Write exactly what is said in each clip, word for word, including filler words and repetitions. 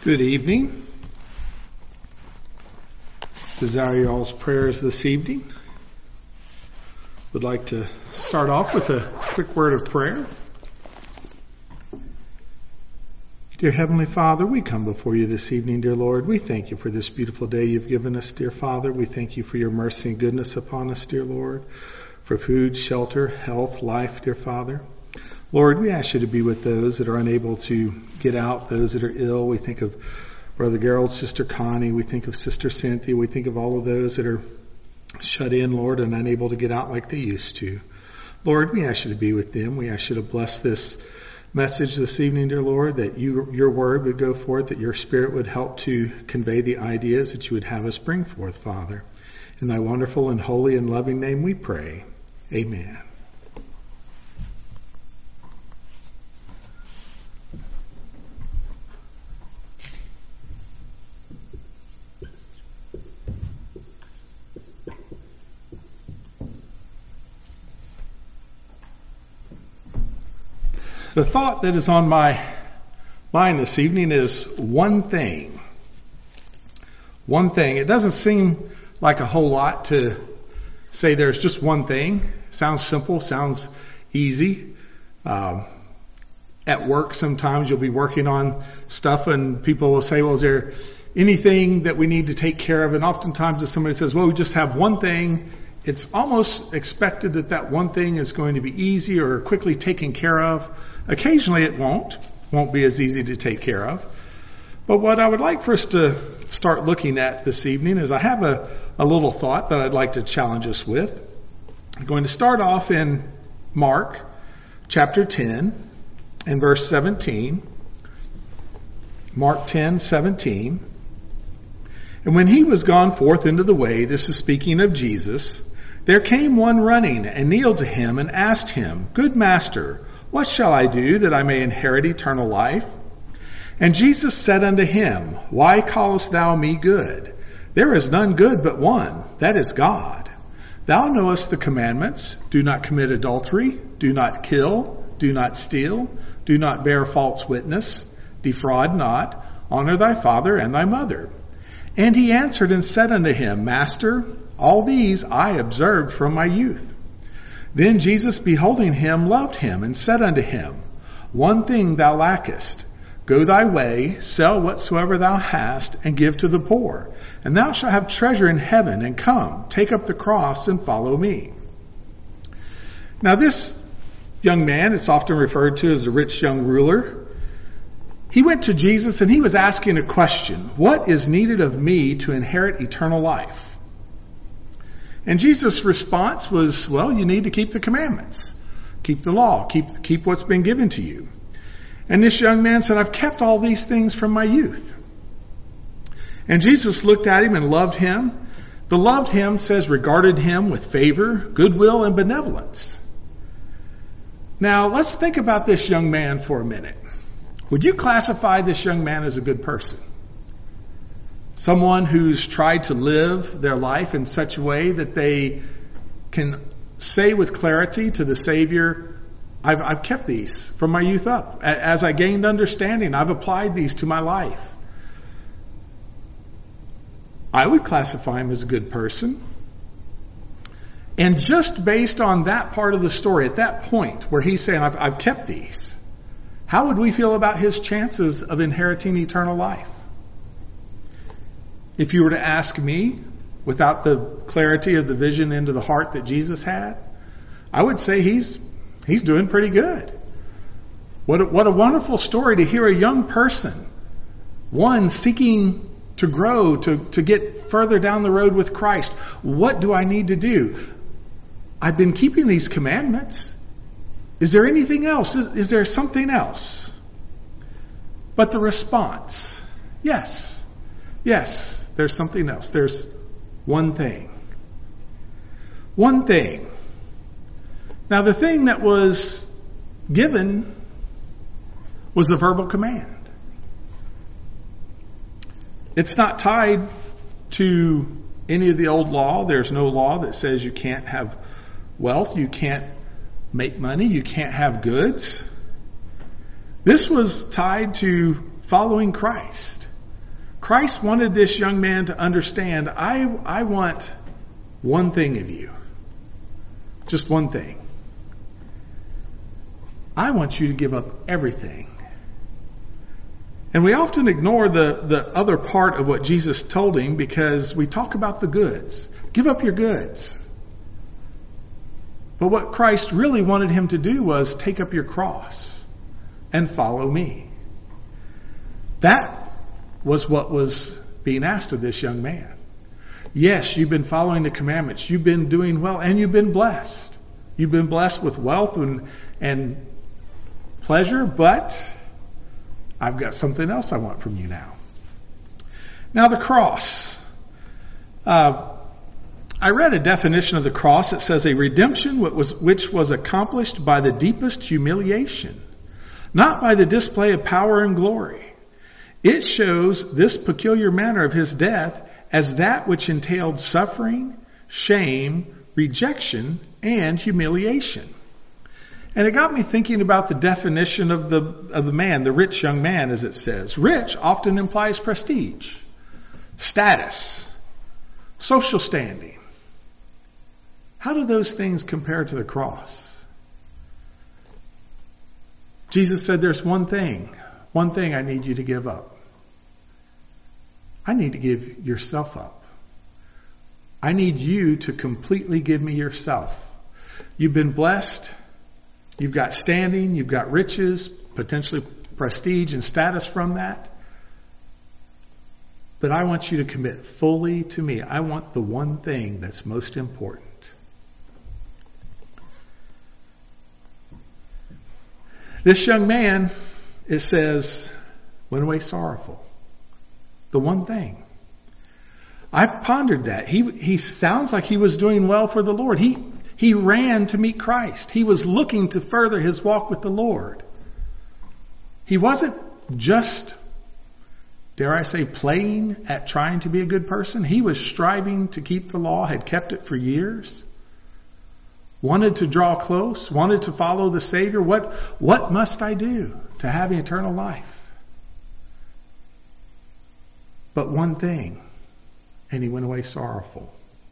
Good evening. Desire you all's prayers this evening. Would like to start off with a quick word of prayer. Dear Heavenly Father, we come before you this evening, dear Lord. We thank you for this beautiful day you've given us, dear Father. We thank you for your mercy and goodness upon us, dear Lord, for food, shelter, health, life, dear Father. Lord, we ask you to be with those that are unable to get out, those that are ill. We think of Brother Gerald, Sister Connie. We think of Sister Cynthia. We think of all of those that are shut in, Lord, and unable to get out like they used to. Lord, we ask you to be with them. We ask you to bless this message this evening, dear Lord, that you, your word would go forth, that your spirit would help to convey the ideas that you would have us bring forth, Father. In thy wonderful and holy and loving name we pray. Amen. The thought that is on my mind this evening is one thing. One thing. It doesn't seem like a whole lot to say there's just one thing. Sounds simple, sounds easy. Um, at work sometimes you'll be working on stuff and people will say, well, is there anything that we need to take care of? And oftentimes if somebody says, well, we just have one thing, it's almost expected that that one thing is going to be easy or quickly taken care of. Occasionally it won't, won't be as easy to take care of. But what I would like for us to start looking at this evening is I have a, a little thought that I'd like to challenge us with. I'm going to start off in Mark chapter ten and verse seventeen. Mark ten, seventeen. And when he was gone forth into the way, this is speaking of Jesus, there came one running and kneeled to him and asked him, Good Master, what shall I do that I may inherit eternal life? And Jesus said unto him, Why callest thou me good? There is none good but one, that is God. Thou knowest the commandments, do not commit adultery, do not kill, do not steal, do not bear false witness, defraud not, honor thy father and thy mother. And he answered and said unto him, Master, all these I observed from my youth. Then Jesus, beholding him, loved him, and said unto him, One thing thou lackest. Go thy way, sell whatsoever thou hast, and give to the poor, and thou shalt have treasure in heaven, and come, take up the cross, and follow me. Now this young man, it's often referred to as a rich young ruler. He went to Jesus and he was asking a question. What is needed of me to inherit eternal life? And Jesus' response was, well, you need to keep the commandments. Keep the law. Keep, keep what's been given to you. And this young man said, I've kept all these things from my youth. And Jesus looked at him and loved him. The loved him says regarded him with favor, goodwill, and benevolence. Now, let's think about this young man for a minute. Would you classify this young man as a good person? Someone who's tried to live their life in such a way that they can say with clarity to the Savior, I've, I've kept these from my youth up. As I gained understanding, I've applied these to my life. I would classify him as a good person. And just based on that part of the story, at that point where he's saying, I've, I've kept these, how would we feel about his chances of inheriting eternal life? If you were to ask me, without the clarity of the vision into the heart that Jesus had, I would say he's he's doing pretty good. What a, what a wonderful story to hear a young person, one seeking to grow, to, to get further down the road with Christ. What do I need to do? I've been keeping these commandments. Is there anything else? Is, is there something else? But the response, yes, yes. There's something else. There's one thing. One thing. Now, the thing that was given was a verbal command. It's not tied to any of the old law. There's no law that says you can't have wealth, you can't make money, you can't have goods. This was tied to following Christ. Christ wanted this young man to understand, I, I want one thing of you. Just one thing. I want you to give up everything. And we often ignore the, the other part of what Jesus told him because we talk about the goods. Give up your goods. But what Christ really wanted him to do was take up your cross and follow me. That was what was being asked of this young man. Yes, you've been following the commandments. You've been doing well and you've been blessed. You've been blessed with wealth and, and pleasure, but I've got something else I want from you now. Now the cross. Uh, I read a definition of the cross. It says a redemption which was, which was accomplished by the deepest humiliation, not by the display of power and glory. It shows this peculiar manner of his death as that which entailed suffering, shame, rejection, and humiliation. And it got me thinking about the definition of the of the man, the rich young man, as it says. Rich often implies prestige, status, social standing. How do those things compare to the cross? Jesus said, there's one thing, one thing I need you to give up. I need to give yourself up. I need you to completely give me yourself. You've been blessed. You've got standing, you've got riches, potentially prestige and status from that. But I want you to commit fully to me. I want the one thing that's most important. This young man, it says, went away sorrowful. The one thing. I've pondered that. He, he sounds like he was doing well for the Lord. He, He ran to meet Christ. He was looking to further his walk with the Lord. He wasn't just, dare I say, playing at trying to be a good person. He was striving to keep the law, had kept it for years, wanted to draw close, wanted to follow the Savior. What, what must I do to have eternal life? But one thing, and he went away sorrowful.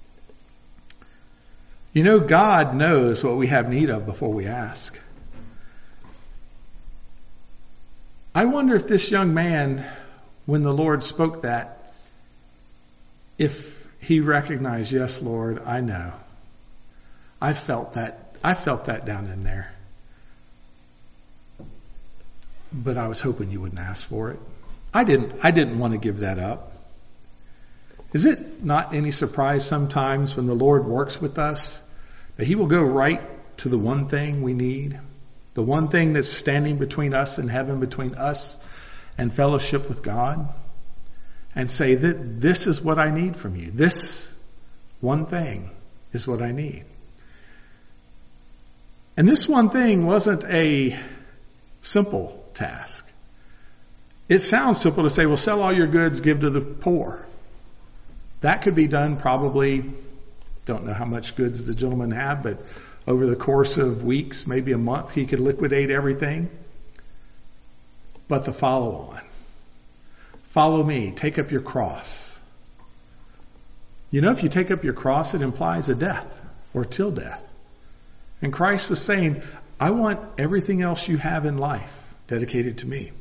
You know, God knows what we have need of before we ask. I wonder if this young man, when the Lord spoke that, if he recognized, yes, Lord, I know. I felt that. I felt that down in there. But I was hoping you wouldn't ask for it. I didn't, I didn't want to give that up. Is it not any surprise sometimes when the Lord works with us that he will go right to the one thing we need, the one thing that's standing between us and heaven, between us and fellowship with God, and say that this is what I need from you. This one thing is what I need. And this one thing wasn't a simple task. It sounds simple to say, well, sell all your goods, give to the poor. That could be done probably, don't know how much goods the gentleman had, but over the course of weeks, maybe a month, he could liquidate everything. But the follow on. Follow me. Take up your cross. You know, if you take up your cross, it implies a death or till death. And Christ was saying, I want everything else you have in life dedicated to me.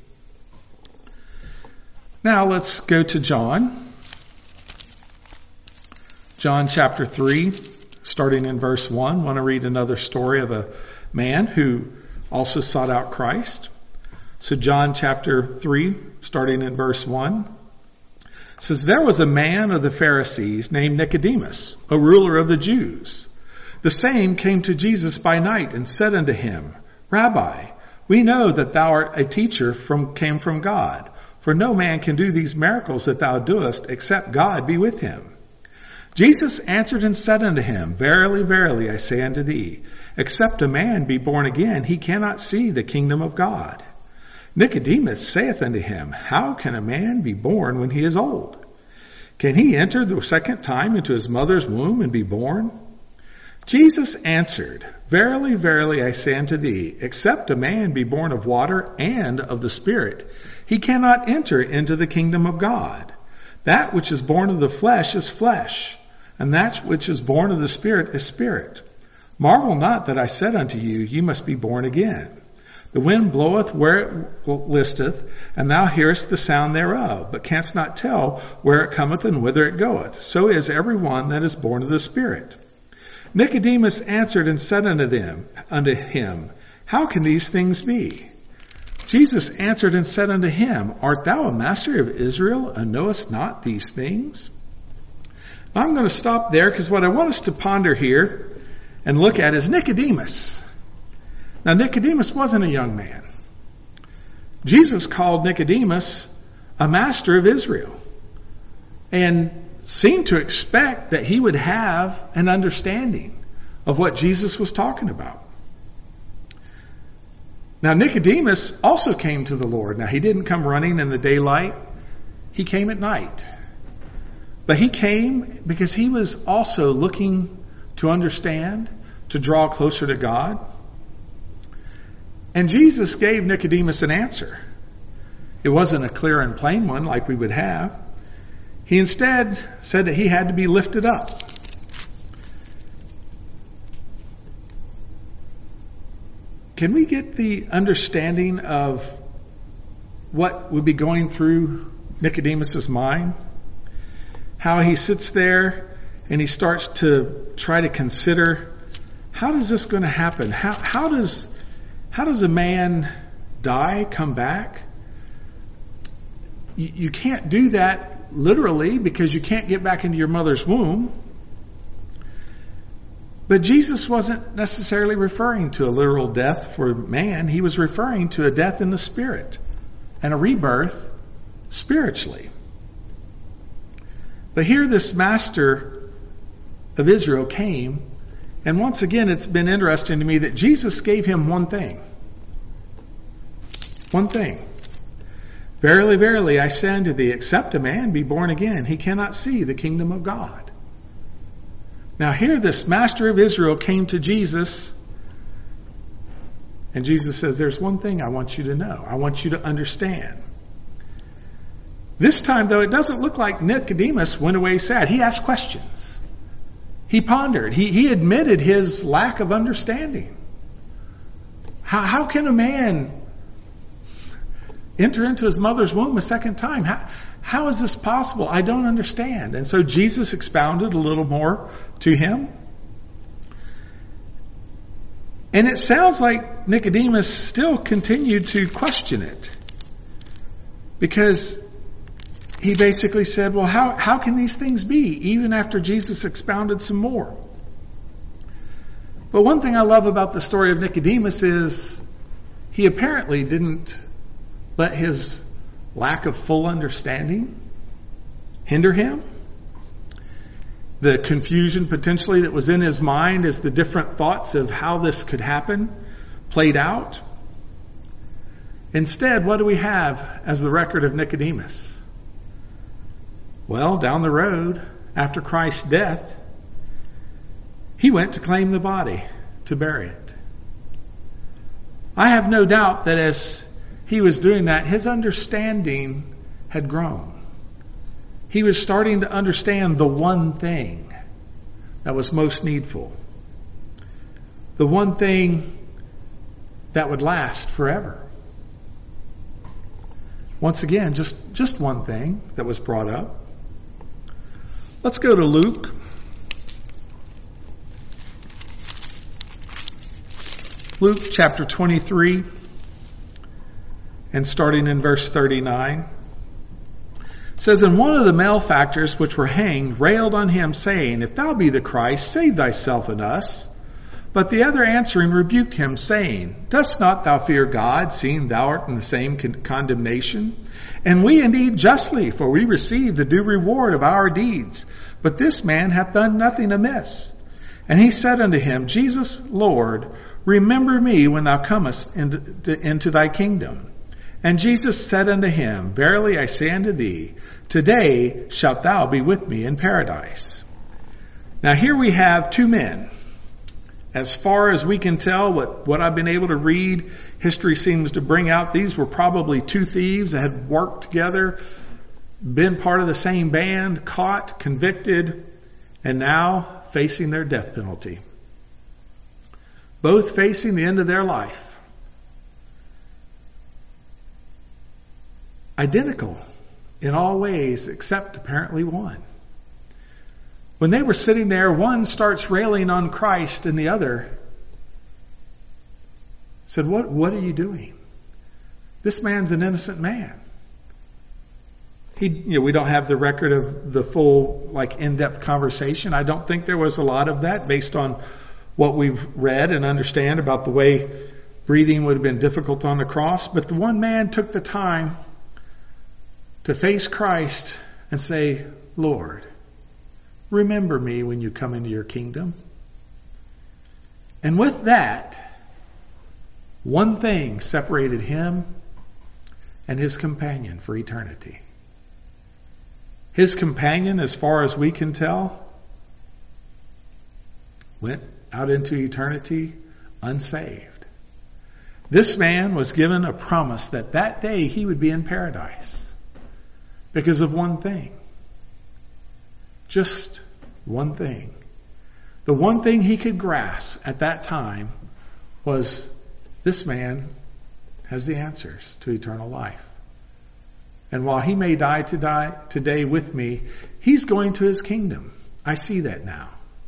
Now let's go to John. John chapter three, starting in verse one. I want to read another story of a man who also sought out Christ. So John chapter three, starting in verse one, says, there was a man of the Pharisees named Nicodemus, a ruler of the Jews. The same came to Jesus by night and said unto him, Rabbi, we know that thou art a teacher from came from God, for no man can do these miracles that thou doest except God be with him. Jesus answered and said unto him, Verily, verily, I say unto thee, except a man be born again, he cannot see the kingdom of God. Nicodemus saith unto him, How can a man be born when he is old? Can he enter the second time into his mother's womb and be born? Jesus answered, Verily, verily, I say unto thee, except a man be born of water and of the Spirit, he cannot enter into the kingdom of God. That which is born of the flesh is flesh, and that which is born of the Spirit is spirit. Marvel not that I said unto you, ye must be born again. The wind bloweth where it listeth, and thou hearest the sound thereof, but canst not tell where it cometh and whither it goeth. So is every one that is born of the Spirit. Nicodemus answered and said unto them, unto him, How can these things be? Jesus answered and said unto him, Art thou a master of Israel, and knowest not these things? Now I'm going to stop there, because what I want us to ponder here and look at is Nicodemus. Now, Nicodemus wasn't a young man. Jesus called Nicodemus a master of Israel and seemed to expect that he would have an understanding of what Jesus was talking about. Now, Nicodemus also came to the Lord. Now, he didn't come running in the daylight. He came at night. But he came because he was also looking to understand, to draw closer to God. And Jesus gave Nicodemus an answer. It wasn't a clear and plain one like we would have. He instead said that he had to be lifted up. Can we get the understanding of what would be going through Nicodemus's mind? How he sits there and he starts to try to consider, how is this going to happen? How, how does How does a man die, come back? You, you can't do that literally because you can't get back into your mother's womb. But Jesus wasn't necessarily referring to a literal death for man. He was referring to a death in the spirit and a rebirth spiritually. But here this master of Israel came. And once again, it's been interesting to me that Jesus gave him one thing. One thing. Verily, verily, I say unto thee, except a man be born again, he cannot see the kingdom of God. Now here this master of Israel came to Jesus, and Jesus says, there's one thing I want you to know. I want you to understand. This time, though, it doesn't look like Nicodemus went away sad. He asked questions. He pondered. He, he admitted his lack of understanding. How, how can a man enter into his mother's womb a second time? How, how is this possible? I don't understand. And so Jesus expounded a little more to him. And it sounds like Nicodemus still continued to question it. Because he basically said, well, how, how can these things be? Even after Jesus expounded some more. But one thing I love about the story of Nicodemus is he apparently didn't let his lack of full understanding hinder him. The confusion potentially that was in his mind as the different thoughts of how this could happen played out. Instead, what do we have as the record of Nicodemus? Well, down the road, after Christ's death, he went to claim the body, to bury it. I have no doubt that as he was doing that, his understanding had grown. He was starting to understand the one thing that was most needful. The one thing that would last forever. Once again, just, just one thing that was brought up. Let's go to Luke. Luke chapter twenty-three, and starting in verse thirty-nine. It says, And one of the malefactors which were hanged railed on him, saying, If thou be the Christ, save thyself and us. But the other answering rebuked him, saying, Dost not thou fear God, seeing thou art in the same con- condemnation? And we indeed justly, for we receive the due reward of our deeds. But this man hath done nothing amiss. And he said unto him, Jesus, Lord, remember me when thou comest into, into thy kingdom. And Jesus said unto him, Verily I say unto thee, today shalt thou be with me in paradise. Now here we have two men. As far as we can tell, what, what I've been able to read, history seems to bring out these were probably two thieves that had worked together been part of the same band, caught, convicted, and now facing their death penalty. Both facing the end of their life. Identical in all ways except apparently one. When they were sitting there, one starts railing on Christ and the other said, what, what are you doing? This man's an innocent man. He, you know, we don't have the record of the full, like, in-depth conversation. I don't think there was a lot of that based on what we've read and understand about the way breathing would have been difficult on the cross. But the one man took the time to face Christ and say, Lord, remember me when you come into your kingdom. And with that, one thing separated him and his companion for eternity. His companion, as far as we can tell, went out into eternity unsaved. This man was given a promise that that day he would be in paradise because of one thing. Just one thing. The one thing he could grasp at that time was this man has the answers to eternal life. And while he may die to die today with me, he's going to his kingdom. I see that now.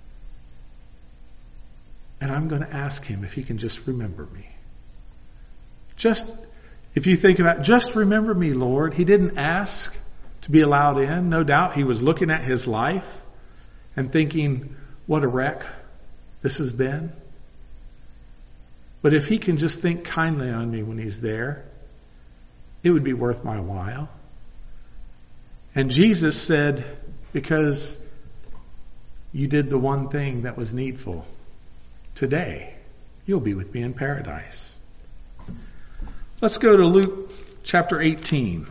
And I'm going to ask him if he can just remember me. Just, if you think about, just remember me, Lord. He didn't ask to be allowed in. No doubt he was looking at his life and thinking, what a wreck this has been. But if he can just think kindly on me when he's there, it would be worth my while. And Jesus said, because you did the one thing that was needful, today you'll be with me in paradise. Let's go to Luke chapter eighteen.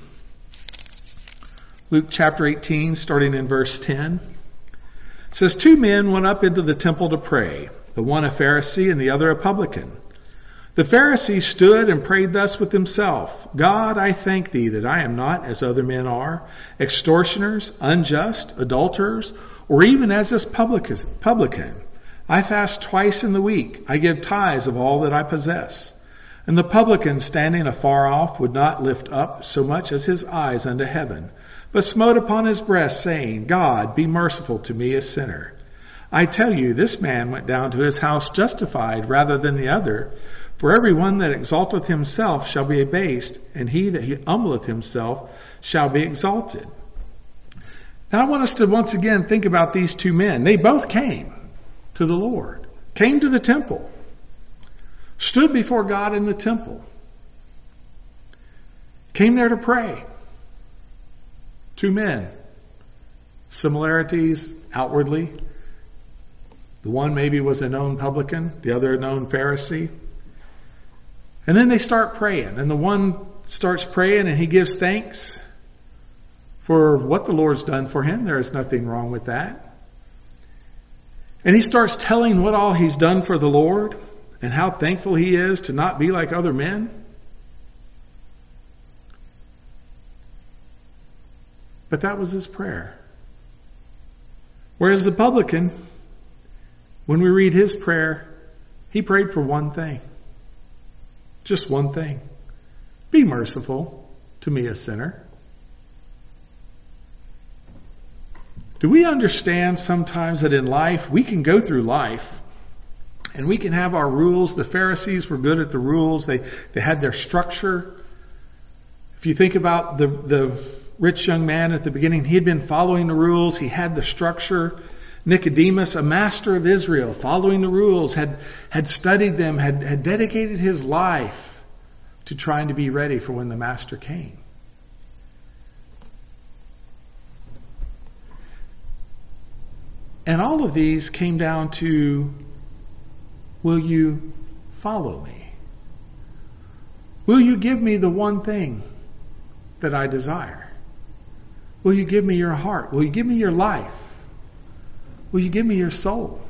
Luke chapter eighteen, starting in verse ten. It says, two men went up into the temple to pray, the one a Pharisee and the other a publican. The Pharisee stood and prayed thus with himself, God, I thank thee that I am not as other men are, extortioners, unjust, adulterers, or even as this publican. I fast twice in the week. I give tithes of all that I possess. And the publican, standing afar off, would not lift up so much as his eyes unto heaven, but smote upon his breast, saying, God, be merciful to me, a sinner. I tell you, this man went down to his house justified rather than the other. For every one that exalteth himself shall be abased, and he that humbleth himself shall be exalted. Now I want us to once again think about these two men. They both came to the Lord, came to the temple, stood before God in the temple, came there to pray. Two men, similarities outwardly. The one maybe was a known publican, the other a known Pharisee. And then they start praying, and the one starts praying and he gives thanks for what the Lord's done for him. There is nothing wrong with that. And he starts telling what all he's done for the Lord and how thankful he is to not be like other men. But that was his prayer. Whereas the publican, when we read his prayer, he prayed for one thing. Just one thing. Be merciful to me, a sinner. Do we understand sometimes that in life, we can go through life and we can have our rules? The Pharisees were good at the rules. They, they had their structure. If you think about the, the rich young man at the beginning, he had been following the rules. He had the structure. Nicodemus, a master of Israel, following the rules, had, had studied them, had, had dedicated his life to trying to be ready for when the master came. And all of these came down to, will you follow me? Will you give me the one thing that I desire? Will you give me your heart? Will you give me your life? Will you give me your soul?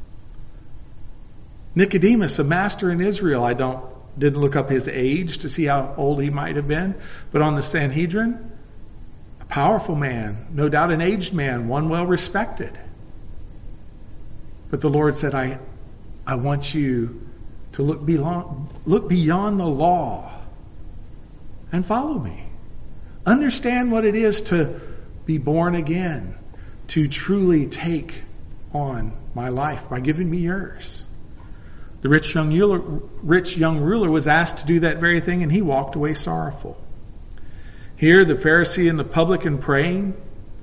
Nicodemus, a master in Israel, I don't didn't look up his age to see how old he might have been, but on the Sanhedrin, a powerful man, no doubt an aged man, one well respected. But the Lord said, I, I want you to look beyond, look beyond the law and follow me. Understand what it is to be born again, to truly take on my life by giving me yours. The rich young ruler, rich young ruler was asked to do that very thing, and he walked away sorrowful. Here, the Pharisee and the publican praying.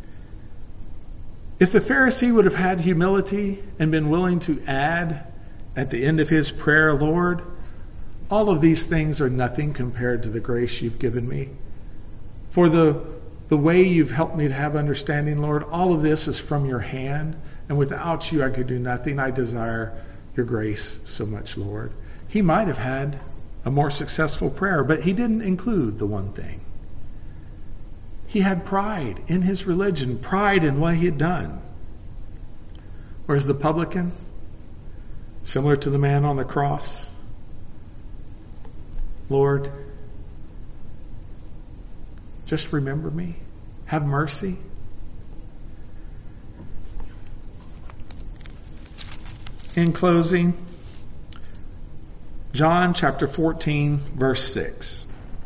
If the Pharisee would have had humility and been willing to add at the end of his prayer, Lord, all of these things are nothing compared to the grace you've given me. For the, the way you've helped me to have understanding, Lord, all of this is from your hand, and without you I could do nothing. I desire your grace so much, Lord. He might have had a more successful prayer, but he didn't include the one thing. He had pride in his religion, pride in what he had done. Whereas the publican, similar to the man on the cross, Lord, just remember me. Have mercy. In closing, John chapter fourteen, verse six.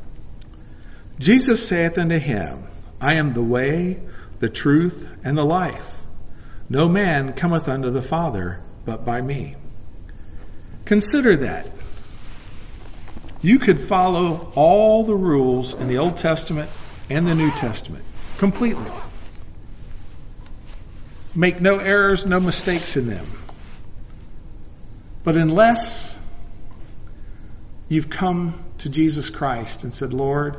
Jesus saith unto him, I am the way, the truth, and the life. No man cometh unto the Father but by me. Consider that. You could follow all the rules in the Old Testament and the New Testament completely. Make no errors, no mistakes in them. But unless you've come to Jesus Christ and said, Lord,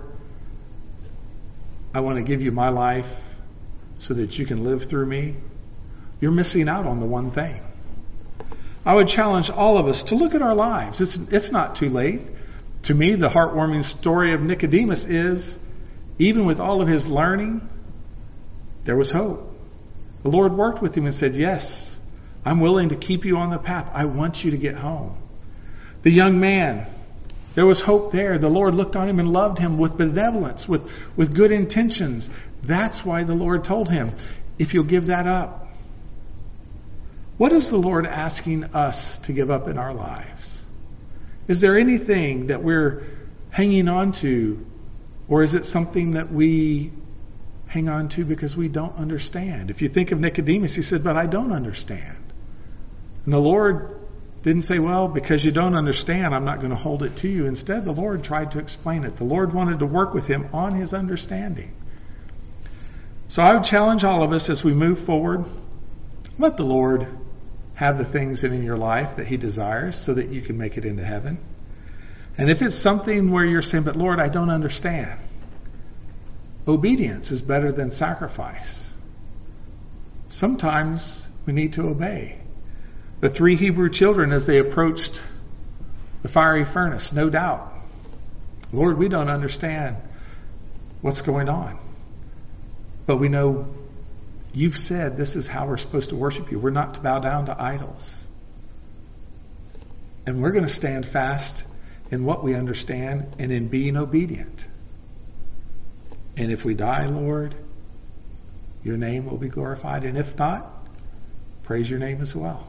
I want to give you my life so that you can live through me, you're missing out on the one thing. I would challenge all of us to look at our lives. It's, it's not too late. To me, the heartwarming story of Nicodemus is, even with all of his learning, there was hope. The Lord worked with him and said, yes, I'm willing to keep you on the path. I want you to get home. The young man, there was hope there. The Lord looked on him and loved him with benevolence, with, with good intentions. That's why the Lord told him, if you'll give that up. What is the Lord asking us to give up in our lives? Is there anything that we're hanging on to, or is it something that we hang on to because we don't understand? If you think of Nicodemus, he said, but I don't understand. And the Lord didn't say, well, because you don't understand, I'm not going to hold it to you. Instead, the Lord tried to explain it. The Lord wanted to work with him on his understanding. So I would challenge all of us as we move forward, let the Lord have the things in your life that he desires so that you can make it into heaven. And if it's something where you're saying, but Lord, I don't understand, obedience is better than sacrifice. Sometimes we need to obey. The three Hebrew children, as they approached the fiery furnace, no doubt, Lord, we don't understand what's going on. But we know you've said this is how we're supposed to worship you. We're not to bow down to idols. And we're going to stand fast in what we understand and in being obedient. And if we die, Lord, your name will be glorified. And if not, praise your name as well.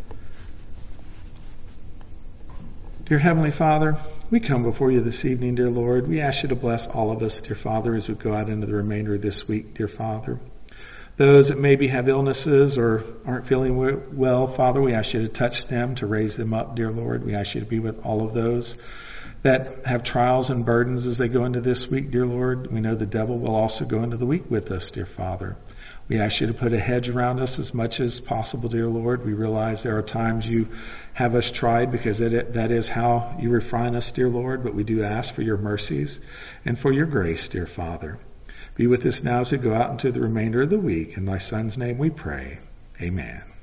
Dear Heavenly Father, we come before you this evening, dear Lord. We ask you to bless all of us, dear Father, as we go out into the remainder of this week, dear Father. Those that maybe have illnesses or aren't feeling well, Father, we ask you to touch them, to raise them up, dear Lord. We ask you to be with all of those that have trials and burdens as they go into this week, dear Lord. We know the devil will also go into the week with us, dear Father. We ask you to put a hedge around us as much as possible, dear Lord. We realize there are times you have us tried because that, that is how you refine us, dear Lord. But we do ask for your mercies and for your grace, dear Father. Be with us now as we go out into the remainder of the week. In thy Son's name we pray. Amen.